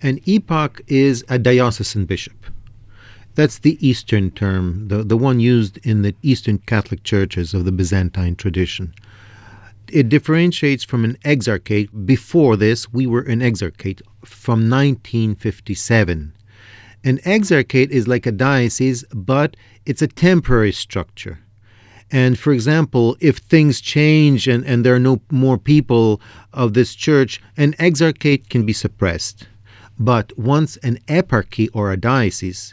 An eparch is a diocesan bishop. That's the Eastern term, the one used in the Eastern Catholic churches of the Byzantine tradition. It differentiates from an exarchate. Before this, we were an exarchate from 1957. An exarchate is like a diocese, but it's a temporary structure. And for example, if things change and there are no more people of this church, an exarchate can be suppressed. But once an eparchy or a diocese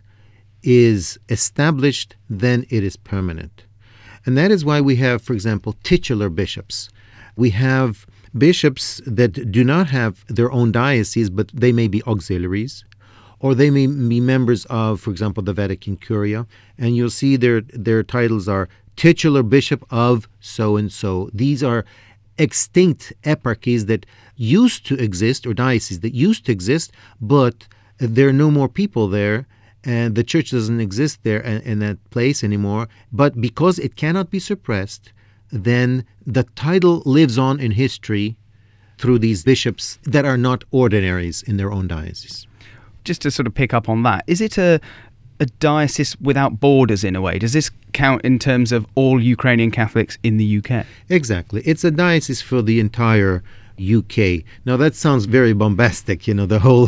is established, then it is permanent. And that is why we have, for example, titular bishops. We have bishops that do not have their own diocese, but they may be auxiliaries, or they may be members of, for example, the Vatican Curia, and you'll see their titles are titular bishop of so-and-so. These are extinct eparchies that used to exist, or dioceses that used to exist, but there are no more people there, and the church doesn't exist there in that place anymore. But because it cannot be suppressed, then the title lives on in history through these bishops that are not ordinaries in their own diocese. Just to sort of pick up on that, is it a diocese without borders in a way? Does this count in terms of all Ukrainian Catholics in the UK? Exactly. It's a diocese for the entire UK. Now that sounds very bombastic, the whole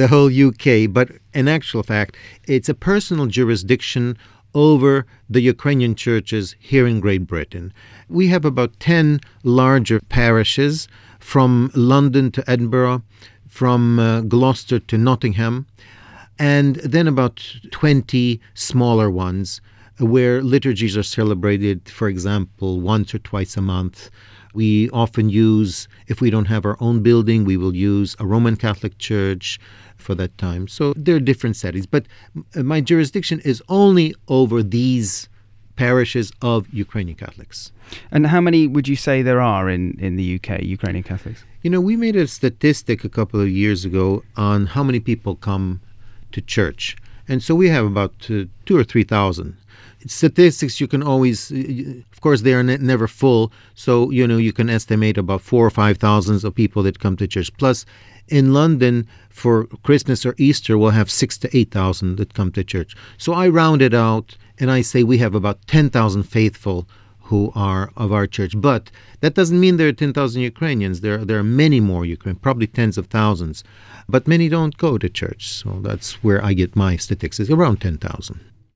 UK, but in actual fact, it's a personal jurisdiction over the Ukrainian churches here in Great Britain. We have about 10 larger parishes from London to Edinburgh, from Gloucester to Nottingham, and then about 20 smaller ones where liturgies are celebrated, for example, once or twice a month. We often use, if we don't have our own building, we will use a Roman Catholic church for that time. So there are different settings. But my jurisdiction is only over these parishes of Ukrainian Catholics. And how many would you say there are in the UK, Ukrainian Catholics? We made a statistic a couple of years ago on how many people come to church. And so we have about 2,000 or 3,000. Statistics, you can always, of course, they are never full. So, you can estimate about 4,000 or 5,000 of people that come to church. Plus, in London, for Christmas or Easter, we'll have 6,000 to 8,000 that come to church. So I round it out and I say we have about 10,000 faithful who are of our church. But that doesn't mean there are 10,000 Ukrainians. There are many more Ukrainians, probably tens of thousands. But many don't go to church. So that's where I get my statistics, around 10,000.